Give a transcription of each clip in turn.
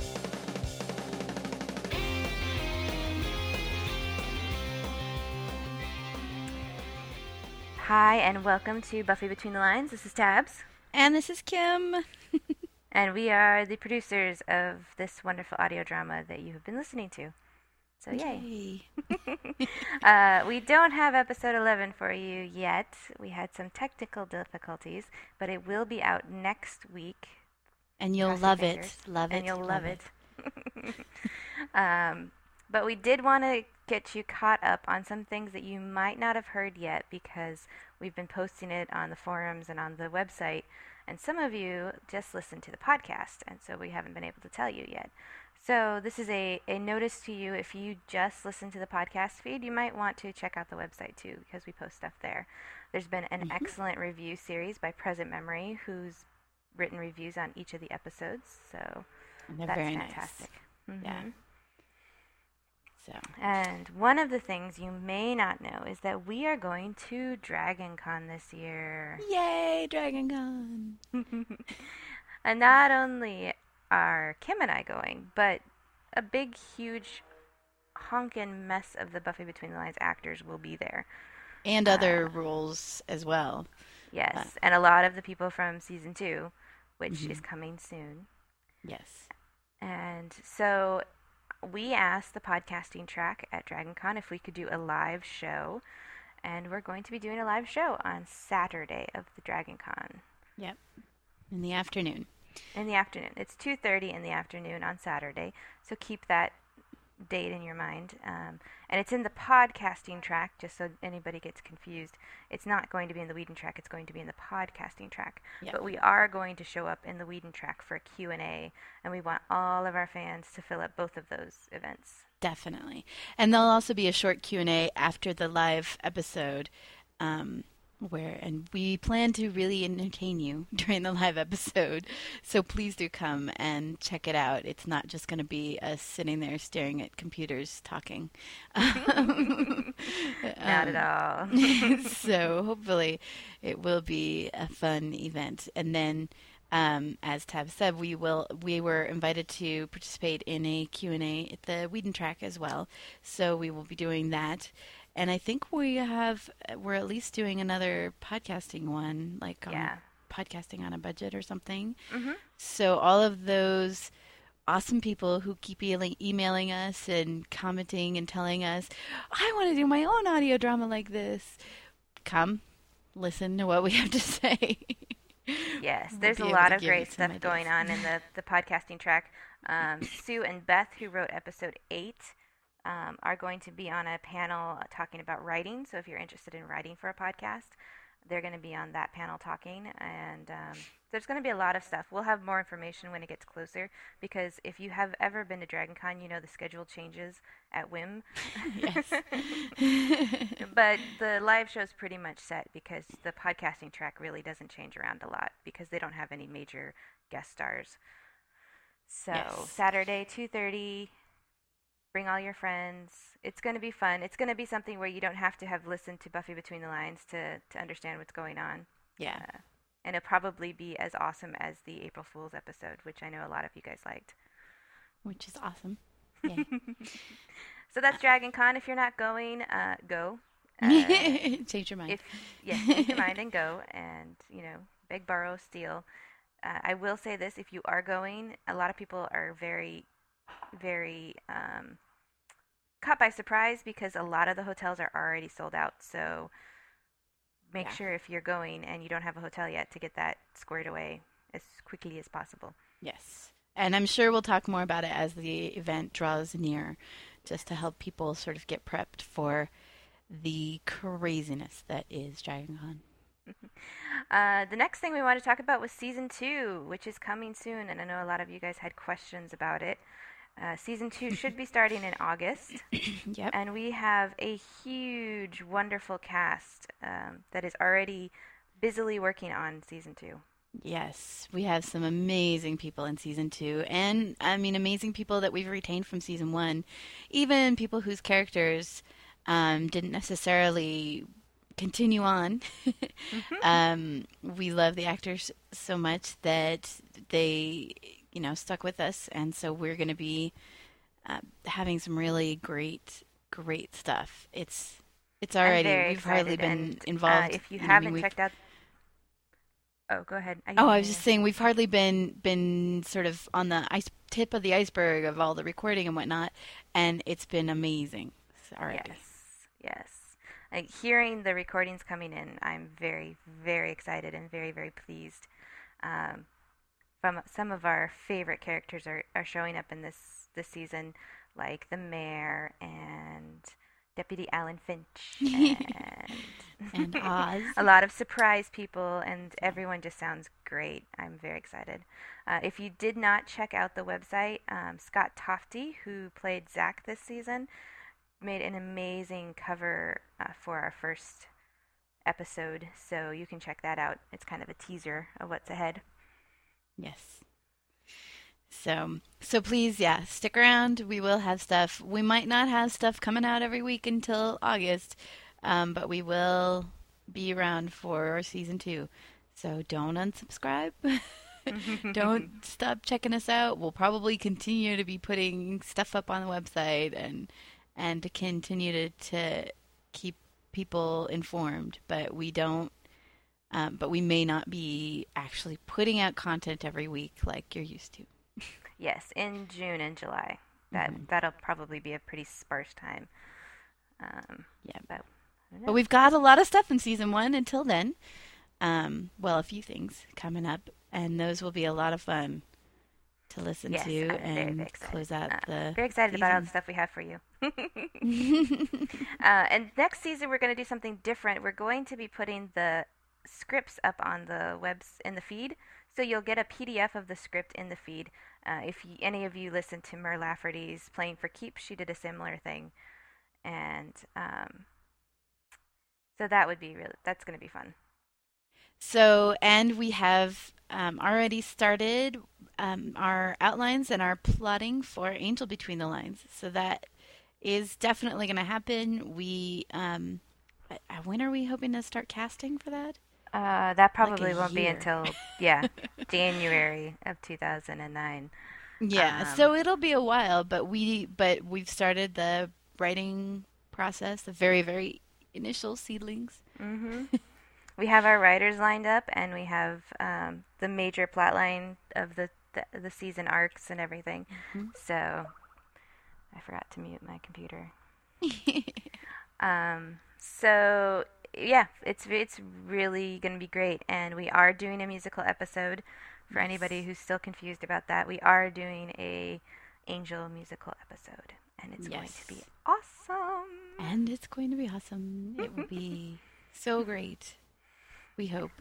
Hi, and welcome to Buffy Between the Lines. This is Tabs. And this is Kim. And we are the producers of this wonderful audio drama that you have been listening to. So, yay. Yay. We don't have episode 11 for you yet. We had some technical difficulties, but it will be out next week. And you'll love it. Love it. And you'll love it. But we did want to get you caught up on some things that you might not have heard yet because we've been posting it on the forums and on the website. And some of you just listen to the podcast, and so we haven't been able to tell you yet. So this is a notice to you. If you just listen to the podcast feed, you might want to check out the website too because we post stuff there. There's been an excellent review series by Present Memory, who's written reviews on each of the episodes. So And they're that's very fantastic. nice. Mm-hmm. Yeah. So. And one of the things you may not know is that we are going to Dragon Con this year. Yay, Dragon Con! And not only are Kim and I going, but a big, huge, honkin' mess of the Buffy Between the Lines actors will be there. And other roles as well. Yes, and a lot of the people from season 2, which is coming soon. Yes. And so we asked the podcasting track at DragonCon if we could do a live show, and we're going to be doing a live show on Saturday of the DragonCon. Yep. In the afternoon. In the afternoon. It's 2:30 in the afternoon on Saturday, so keep that date in your mind. And it's in the podcasting track, just so anybody gets confused. It's not going to be in the Whedon track, it's going to be in the podcasting track. Yep. But we are going to show up in the Whedon track for a Q&A, and we want all of our fans to fill up both of those events. Definitely. And there'll also be a short Q&A after the live episode, and we plan to really entertain you during the live episode. So please do come and check it out. It's not just going to be us sitting there staring at computers talking. Not at all. So hopefully it will be a fun event. And then, as Tab said, we were invited to participate in a Q&A at the Whedon track as well. So we will be doing that. And I think we're at least doing another podcasting one, like podcasting on a budget or something. Mm-hmm. So all of those awesome people who keep emailing us and commenting and telling us, I want to do my own audio drama like this. Come, listen to what we have to say. Yes, there's a lot of great stuff going on in the podcasting track. Sue and Beth, who wrote episode 8, are going to be on a panel talking about writing. So if you're interested in writing for a podcast, they're going to be on that panel talking. And there's going to be a lot of stuff. We'll have more information when it gets closer, because if you have ever been to DragonCon, you know the schedule changes at whim. Yes. But the live show is pretty much set because the podcasting track really doesn't change around a lot because they don't have any major guest stars. So Yes. Saturday, 2:30. Bring all your friends. It's going to be fun. It's going to be something where you don't have to have listened to Buffy Between the Lines to understand what's going on. Yeah. And it'll probably be as awesome as the April Fool's episode, which I know a lot of you guys liked. Which is awesome. Yay. So that's Dragon Con. If you're not going, go. Change your mind. Change your mind and go. And, beg, borrow, steal. I will say this. If you are going, a lot of people are very caught by surprise because a lot of the hotels are already sold out. So make sure if you're going and you don't have a hotel yet to get that squared away as quickly as possible. Yes. And I'm sure we'll talk more about it as the event draws near, just to help people sort of get prepped for the craziness that is DragonCon. The next thing we want to talk about was Season 2, which is coming soon, and I know a lot of you guys had questions about it. Season 2 should be starting in August. Yep. And we have a huge, wonderful cast that is already busily working on Season 2. Yes, we have some amazing people in Season 2. And, amazing people that we've retained from Season 1. Even people whose characters didn't necessarily continue on. We love the actors so much that they stuck with us, and so we're going to be having some really great stuff. It's I'm already very we've hardly excited. And been involved. if you I mean, haven't checked out, oh, go ahead. I oh, didn't I hear was just you. saying we've hardly been sort of on the tip of the iceberg of all the recording and whatnot, and it's been amazing already. Yes. Like hearing the recordings coming in, I'm very, very excited and very, very pleased. Um, from some of our favorite characters are showing up in this season, like the mayor and Deputy Alan Finch And and Oz. a lot of surprise people, and everyone just sounds great. I'm very excited. If you did not check out the website, Scott Tofty, who played Zach this season, made an amazing cover for our first episode, so you can check that out. It's kind of a teaser of what's ahead. Yes. So please, yeah, stick around. We will have stuff. We might not have stuff coming out every week until August, but we will be around for season 2. So don't unsubscribe. Don't stop checking us out. We'll probably continue to be putting stuff up on the website and to continue to keep people informed. But we don't. But we may not be actually putting out content every week like you're used to. Yes, in June and July. Mhm. That'll probably be a pretty sparse time. Yeah. But I don't But know. we've got a lot of stuff in season 1 until then. Well, a few things coming up, and those will be a lot of fun to listen Yes, to I'm very, very and excited. close out the Very excited about all the season. stuff we have for you. And next season, we're going to do something different. We're going to be putting the scripts up on the webs in the feed, so you'll get a PDF of the script in the feed. If any of you listen to Mer Lafferty's Playing for Keeps, she did a similar thing, and so that's going to be fun. So, and we have already started our outlines and our plotting for Angel Between the Lines. So that is definitely going to happen. When are we hoping to start casting for that? That Like a probably won't be year. until, yeah, January of 2009. Yeah, Um, so it'll be a while, but we've started the writing process, the very initial seedlings. hmm We have our writers lined up, and we have the major plot line of the season arcs and everything. Mhm. So I forgot to mute my computer. So yeah, it's really gonna be great, and we are doing a musical episode. For anybody Yes. who's still confused about that, we are doing a Angel musical episode, and it's going to be Yes. awesome. And it's going to be awesome. It will be so great. We hope.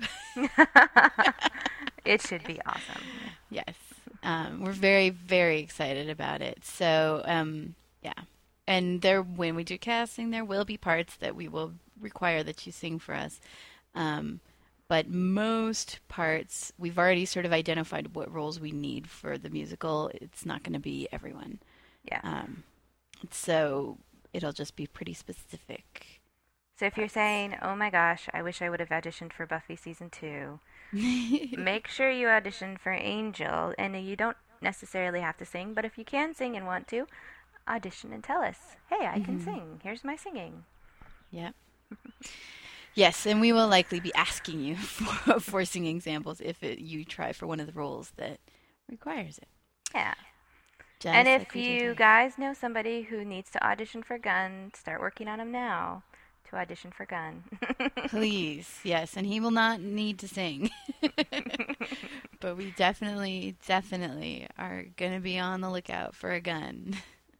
It should be awesome. Yes. We're very excited about it. So, yeah. And when we do casting, there will be parts that we will require that you sing for us. Um, but most parts, we've already sort of identified what roles we need for the musical. It's not going to be everyone. Yeah. Um, so it'll just be pretty specific So if you're parts. saying, "Oh my gosh, I wish I would have auditioned for Buffy season 2," make sure you audition for Angel, and you don't necessarily have to sing, but if you can sing and want to, audition and tell us, "Hey, I can Hmm. sing. Here's my singing." Yeah. Yes, and we will likely be asking you for singing examples if you try for one of the roles that requires it, Yeah. And just like if we did you today. guys know somebody who needs to audition for Gun, start working on them now to audition for Gun. Please, yes, and he will not need to sing. But we definitely are going to be on the lookout for a gun.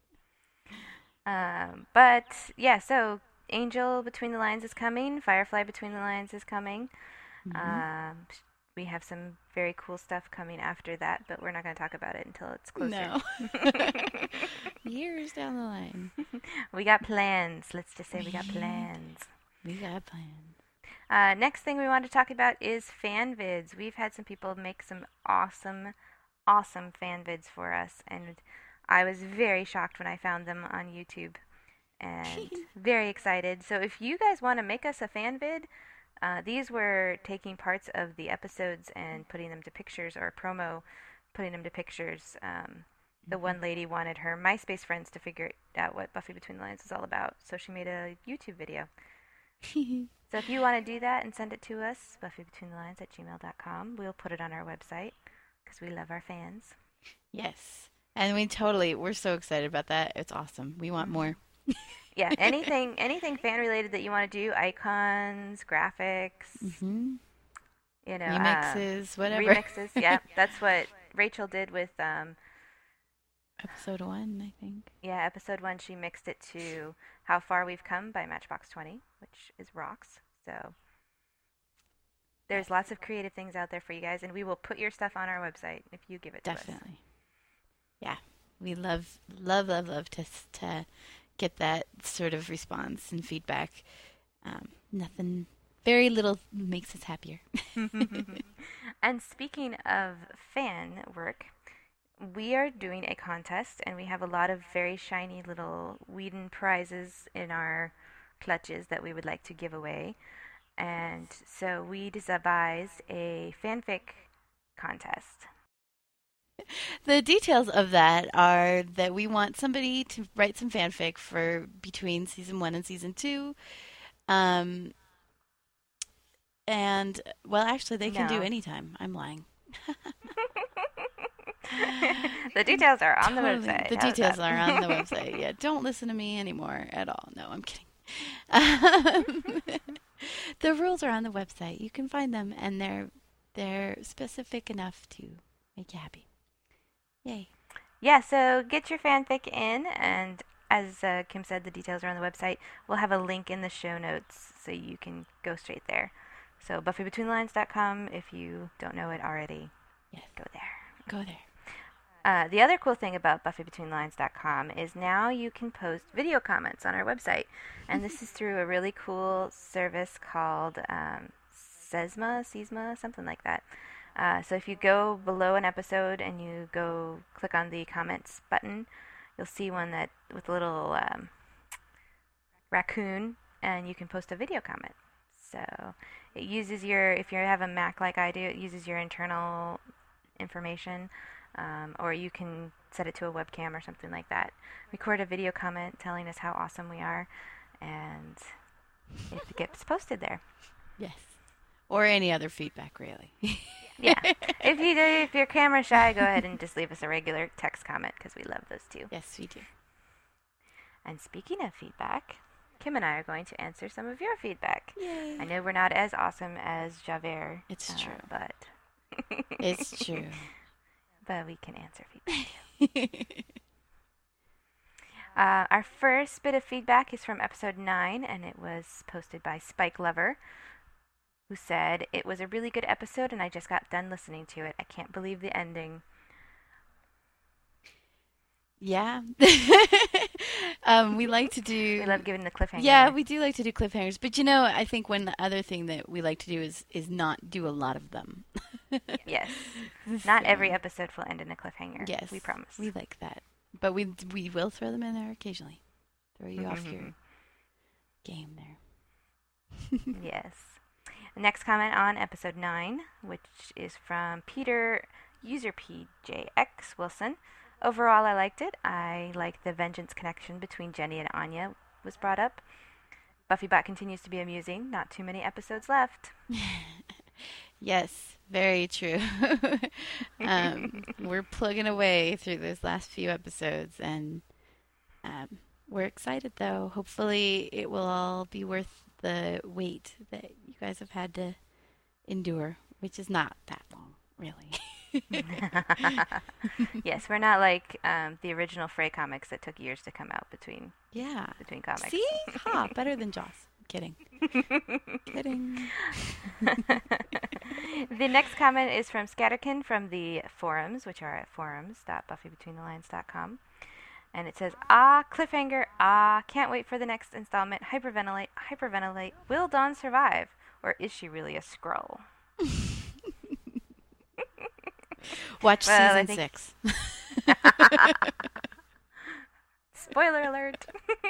But yeah, so Angel Between the Lines is coming. Firefly Between the Lines is coming. Hmm. Um, we have some very cool stuff coming after that, but we're not going to talk about it until it's closer. No. Years down the line. We got plans. Let's just say we got We, plans. we got plans. Next thing we want to talk about is fan vids. We've had some people make some awesome, awesome fan vids for us, and I was very shocked when I found them on YouTube and very excited. So if you guys want to make us a fan vid, these were taking parts of the episodes and putting them to pictures or promo putting them to pictures. The one lady wanted her MySpace friends to figure out what Buffy Between the Lines is all about, so she made a YouTube video. So if you want to do that and send it to us, buffybetweenthelines@gmail.com, we'll put it on our website because we love our fans. Yes. And we're so excited about that. It's awesome. We want more. Yeah, anything fan related that you want to do, icons, graphics, remixes, whatever. Remixes, yeah. That's what Rachel did with episode 1, I think. Yeah, episode 1, she mixed it to How Far We've Come by Matchbox 20, which is rocks. So there's lots of creative things out there for you guys, and we will put your stuff on our website if you give it to us. Definitely. Yeah. We love to get that sort of response and feedback. Very little makes us happier. And speaking of fan work, we are doing a contest, and we have a lot of very shiny little Whedon prizes in our clutches that we would like to give away. And so we devised a fanfic contest. The details of that are that we want somebody to write some fanfic for between season 1 and season 2. And, well, actually, they can do anytime. I'm lying. The details are on the website. The details are on the website. Yeah, don't listen to me anymore at all. No, I'm kidding. The rules are on the website. You can find them, and they're specific enough to make you happy. Yay. Yeah, so get your fanfic in, and as Kim said, the details are on the website. We'll have a link in the show notes so you can go straight there. So buffybetweenthelines.com if you don't know it already. Yes. Go there. Go there. The other cool thing about buffybetweenthelines.com is now you can post video comments on our website. And this is through a really cool service called Sesma, something like that. So if you go below an episode and you go click on the comments button, you'll see one that with a little raccoon, and you can post a video comment. So it uses if you have a Mac like I do, it uses your internal information, or you can set it to a webcam or something like that. Record a video comment telling us how awesome we are, and it gets posted there. Yes. Or any other feedback, really. Yeah. If you're camera shy, go ahead and just leave us a regular text comment because we love those too. Yes, we do. And speaking of feedback, Kim and I are going to answer some of your feedback. Yay. I know we're not as awesome as Javert. It's true. But it's true. But we can answer feedback. Our first bit of feedback is from episode 9, and it was posted by Spike Lover, who said, "It was a really good episode, and I just got done listening to it. I can't believe the ending." Yeah. We like to do... We love giving the cliffhanger. Yeah, we do like to do cliffhangers. But, I think the other thing that we like to do is not do a lot of them. Yes. Not every episode will end in a cliffhanger. Yes. We promise. We like that. But we will throw them in there occasionally. Throw you off your game there. Yes. The next comment on episode 9, which is from Peter, user PJX Wilson. Overall, I liked it. I like the vengeance connection between Jenny and Anya was brought up. Buffybot continues to be amusing. Not too many episodes left. Yes, very true. We're plugging away through those last few episodes, and we're excited, though. Hopefully it will all be worth the wait that you guys have had to endure, which is not that long, really. Yes, we're not like the original Frey comics that took years to come out between comics. See? Better than Joss. Kidding. Kidding. The next comment is from Scatterkin from the forums, which are at forums.buffybetweenthelines.com. And it says, cliffhanger, can't wait for the next installment. Hyperventilate. Will Dawn survive? Or is she really a Skrull? Watch season 6. Spoiler alert.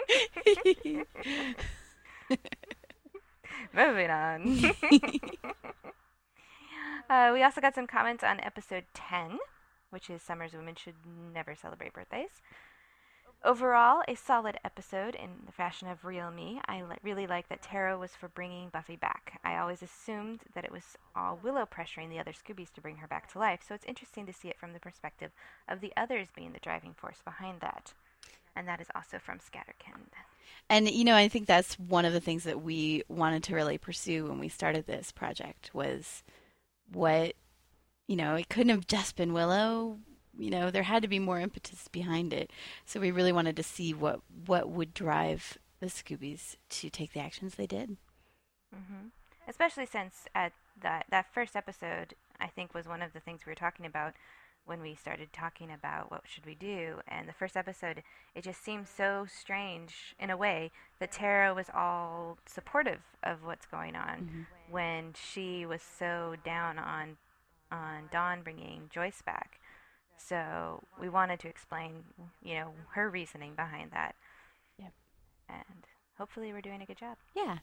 Moving on. We also got some comments on episode 10, which is Summer's Women Should Never Celebrate Birthdays. Overall, a solid episode in the fashion of Real Me. I really like that Tara was for bringing Buffy back. I always assumed that it was all Willow pressuring the other Scoobies to bring her back to life, so it's interesting to see it from the perspective of the others being the driving force behind that. And that is also from Scatterkind. And, I think that's one of the things that we wanted to really pursue when we started this project was what, it couldn't have just been Willow. There had to be more impetus behind it. So we really wanted to see what would drive the Scoobies to take the actions they did. Mm-hmm. Especially since at that first episode, I think, was one of the things we were talking about when we started talking about what should we do. And the first episode, it just seemed so strange in a way that Tara was all supportive of what's going on when she was so down on Dawn bringing Joyce back. So we wanted to explain, her reasoning behind that. Yep. And hopefully we're doing a good job. Yeah.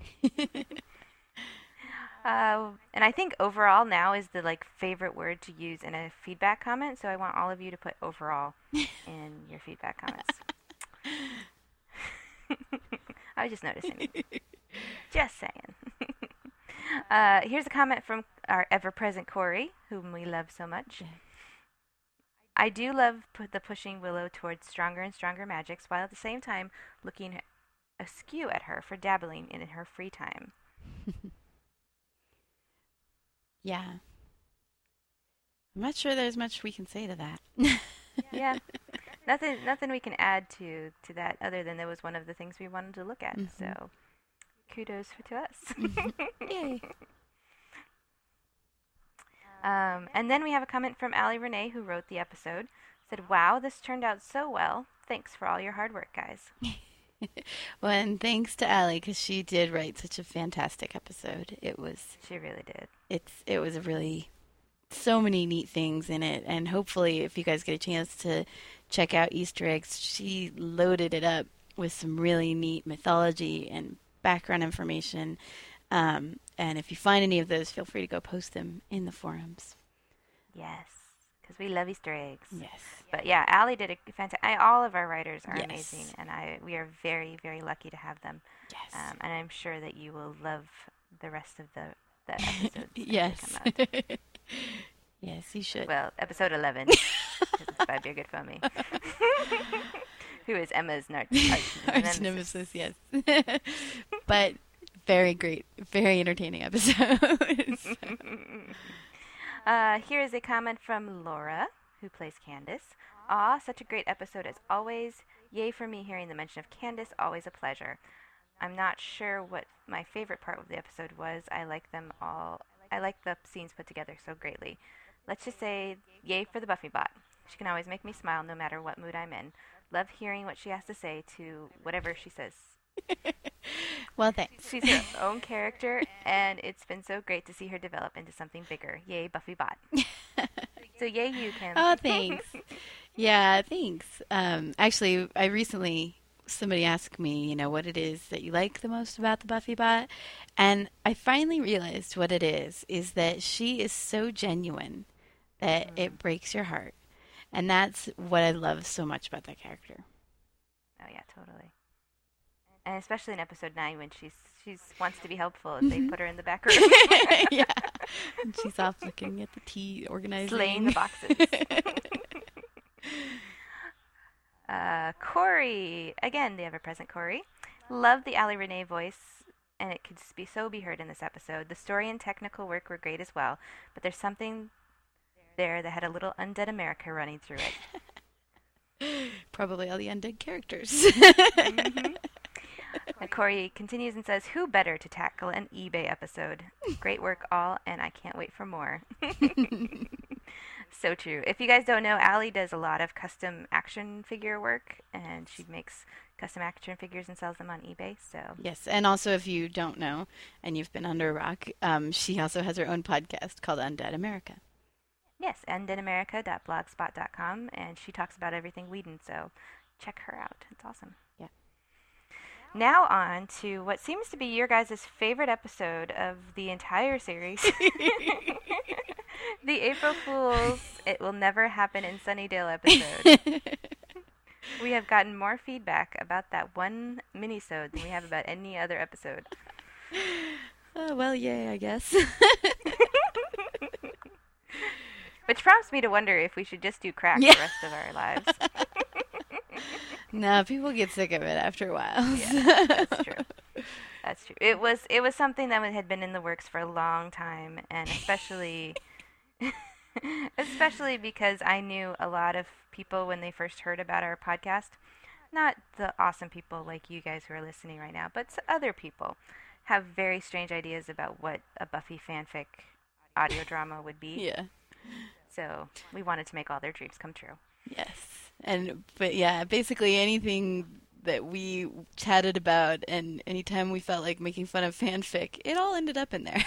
And I think overall now is the favorite word to use in a feedback comment. So I want all of you to put overall in your feedback comments. I was just noticing. Just saying. Here's a comment from our ever-present Corey, whom we love so much. Yeah. I do love the pushing Willow towards stronger and stronger magics, while at the same time looking askew at her for dabbling in her free time. Yeah. I'm not sure there's much we can say to that. Yeah. Nothing we can add to that other than that was one of the things we wanted to look at. So kudos to us. Yay. And then we have a comment from Allie Renee, who wrote the episode. Said, "Wow, this turned out so well. Thanks for all your hard work, guys." Well, and thanks to Allie, because she did write such a fantastic episode. She really did. It was really so many neat things in it, and hopefully, if you guys get a chance to check out Easter eggs, she loaded it up with some really neat mythology and background information. And if you find any of those, feel free to go post them in the forums. Yes, because we love Easter eggs. Yes. But yeah, Allie did a fantastic. All of our writers are amazing, and we are very, very lucky to have them. Yes. And I'm sure that you will love the rest of the episodes. Yes. Come out. Yes, you should. Well, episode 11, because it's by Birgit Foamy, who is Emma's arch nemesis. Yes. But very great, very entertaining episode. Here is a comment from Laura, who plays Candace. Aw, such a great episode as always. Yay for me hearing the mention of Candace, always a pleasure. I'm not sure what my favorite part of the episode was. I like them all. I like the scenes put together so greatly. Let's just say yay for the Buffy bot. She can always make me smile no matter what mood I'm in. Love hearing what she has to say to whatever she says. Well, thanks. She's her own character, and it's been so great to see her develop into something bigger. Yay, Buffy bot. So yay you, Kim. Oh, thanks. Yeah, thanks. Actually, I recently, somebody asked me, what it is that you like the most about the Buffy bot, and I finally realized what it is that she is so genuine that it breaks your heart. And that's what I love so much about that character. Oh, yeah, totally. And especially in episode 9 when she wants to be helpful as they put her in the back room. Yeah. And she's off looking at the tea, organizing. Slaying the boxes. Corey. Again, the ever-present Corey. Love the Allie Renee voice, and it could be heard in this episode. The story and technical work were great as well, but there's something there that had a little Undead America running through it. Probably all the undead characters. Mm-hmm. And Corey continues and says, "Who better to tackle an eBay episode? Great work all, and I can't wait for more." So true. If you guys don't know, Allie does a lot of custom action figure work, and she makes custom action figures and sells them on eBay. So yes, and also if you don't know, and you've been under a rock, she also has her own podcast called Undead America. Yes, undeadamerica.blogspot.com, and she talks about everything Whedon, so check her out. It's awesome. Yeah. Now on to what seems to be your guys' favorite episode of the entire series. The April Fool's It will never happen in Sunnydale episode. We have gotten more feedback about that one mini-sode than we have about any other episode. Oh, well, yay, I guess. Which prompts me to wonder if we should just do crack Yeah. the rest of our lives. No, people get sick of it after a while. Yeah, that's true. That's true. It was something that had been in the works for a long time, and especially because I knew a lot of people when they first heard about our podcast. Not the awesome people like you guys who are listening right now, but other people have very strange ideas about what a Buffy fanfic audio drama would be. Yeah. So we wanted to make all their dreams come true. Yes. But yeah, basically anything that we chatted about and anytime we felt like making fun of fanfic, it all ended up in there.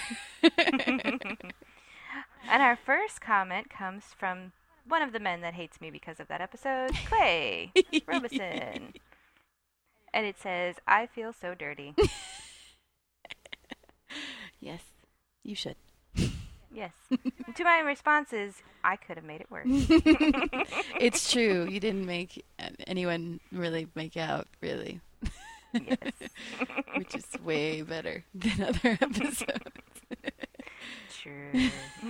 And our first comment comes from one of the men that hates me because of that episode, Clay Robeson. And it says, I feel so dirty. Yes, you should. Yes. To my response is, I could have made it worse. It's true. You didn't make anyone really make out, really. Yes. Which is way better than other episodes. True.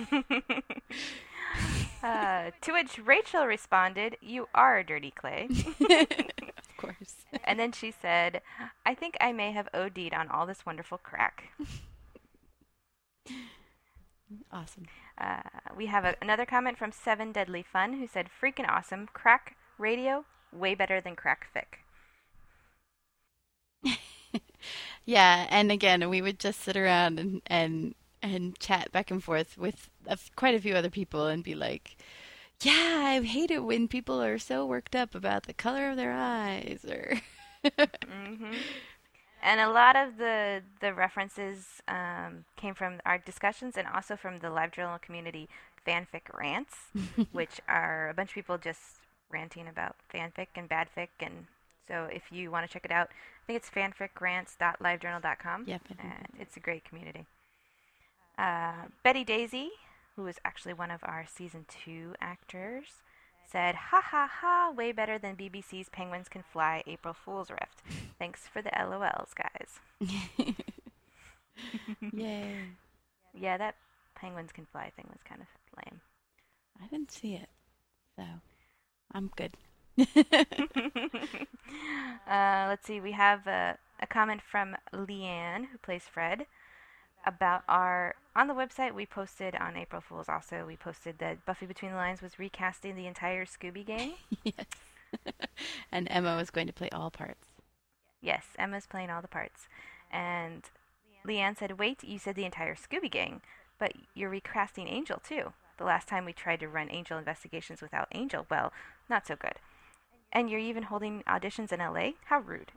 To which Rachel responded, you are dirty, Clay. Of course. And then she said, I think I may have OD'd on all this wonderful crack. Awesome. We have another comment from Seven Deadly Fun who said, freaking awesome. Crack radio, way better than crack fic. Yeah, and again, we would just sit around and chat back and forth with quite a few other people and be like, yeah, I hate it when people are so worked up about the color of their eyes or Mm-hmm. And a lot of the references came from our discussions and also from the Live Journal community fanfic rants, which are a bunch of people just ranting about fanfic and bad fic. And so if you want to check it out, I think it's fanficrants.livejournal.com. Yep. And it's a great community. Betty Daisy, who is actually one of our season 2 actors, said, ha ha ha, way better than BBC's Penguins Can Fly April Fool's Rift. Thanks for the LOLs, guys. Yay. Yeah, that Penguins Can Fly thing was kind of lame. I didn't see it, so I'm good. Let's see, we have a comment from Leanne, who plays Fred, about on the website we posted on April Fool's also, we posted that Buffy Between the Lines was recasting the entire Scooby Gang. Yes. And Emma was going to play all parts. Yes, Emma's playing all the parts. And Leanne said, wait, you said the entire Scooby Gang, but you're recasting Angel too. The last time we tried to run Angel investigations without Angel, well, not so good. And you're even holding auditions in LA? How rude.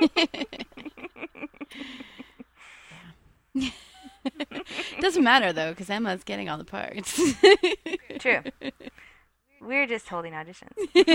Doesn't matter though, because Emma's getting all the parts. True. We're just holding auditions.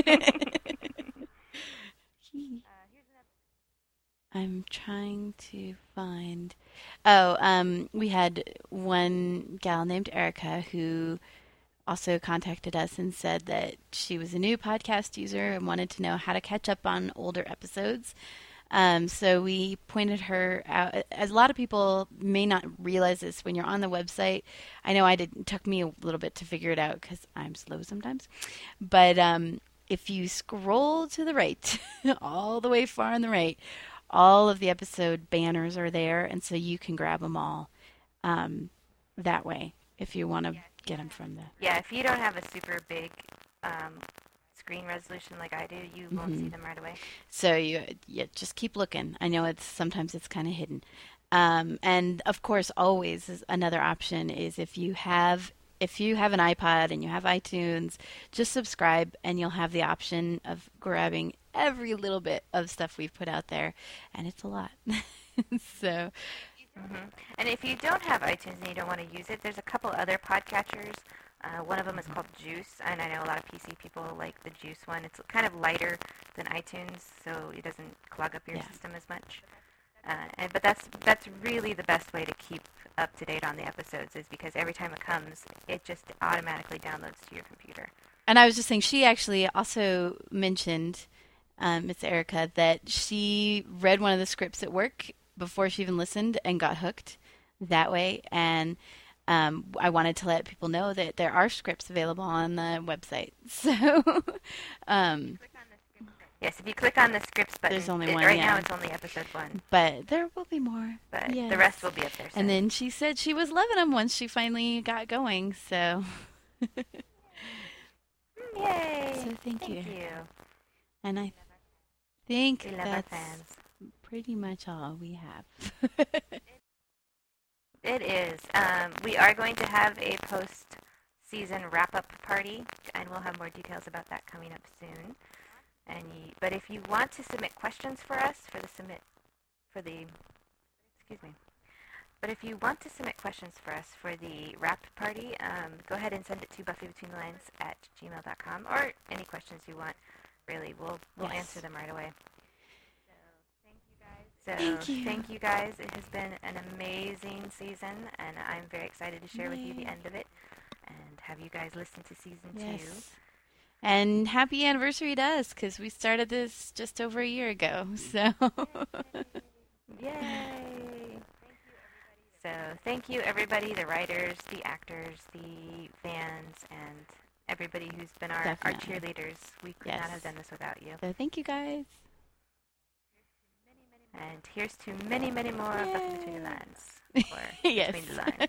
I'm trying to find. We had one gal named Erica who also contacted us and said that she was a new podcast user and wanted to know how to catch up on older episodes. So we pointed her out. As a lot of people may not realize this when you're on the website. I know it took me a little bit to figure it out because I'm slow sometimes. But if you scroll to the right, all the way far on the right, all of the episode banners are there, and so you can grab them all that way if you want to get them from the... Yeah, if you don't have a super big screen resolution like I do, you won't see them right away. So you just keep looking. I know sometimes it's kind of hidden. And of course, always another option is if you have an iPod and you have iTunes, just subscribe and you'll have the option of grabbing every little bit of stuff we've put out there, and it's a lot. So. And if you don't have iTunes and you don't want to use it, there's a couple other podcatchers. One of them is called Juice, and I know a lot of PC people like the Juice one. It's kind of lighter than iTunes, so it doesn't clog up your system as much. But that's really the best way to keep up to date on the episodes, is because every time it comes, it just automatically downloads to your computer. And I was just saying, she actually also mentioned, Miss Erica, that she read one of the scripts at work before she even listened and got hooked that way. And I wanted to let people know that there are scripts available on the website. So, yes, if you click on the scripts button, there's only one. Right now it's only episode 1. But there will be more. But yes. The rest will be up there soon. And then she said she was loving them once she finally got going. So. Yay! So thank you. You. And I think We love our fans. Pretty much all we have. It is. We are going to have a post-season wrap-up party, and we'll have more details about that coming up soon. But if you want to submit questions for us But if you want to submit questions for us for the wrap party, go ahead and send it to buffybetweenthelines@gmail.com, or any questions you want. Really, we'll answer them right away. Thank you guys. It has been an amazing season, and I'm very excited to share with you the end of it and have you guys listen to season 2. And happy anniversary to us, because we started this just over a year ago. So, yay! So thank you, everybody, the writers, the actors, the fans, and everybody who's been our cheerleaders. We could not have done this without you. So thank you, guys. And here's to many, many more of Buffy Between the Lines. Or Between the Lines.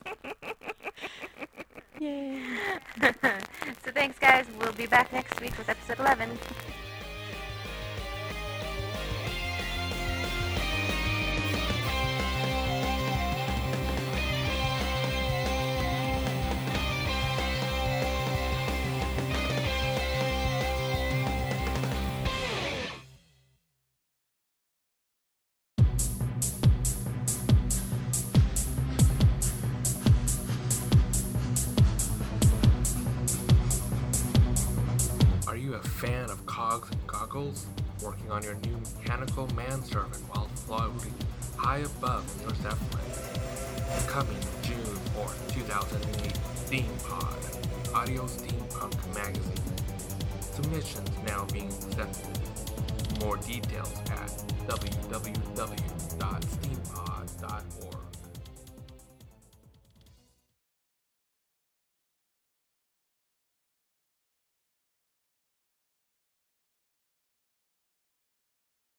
Yay. So thanks, guys. We'll be back next week with episode 11. Are you a fan of cogs and goggles? Working on your new mechanical manservant while floating high above in your Zeppelin? Coming June 4th, 2008, Theme Pod, Audio Steampunk Magazine. Submissions now being accepted. More details at www.steampod.org.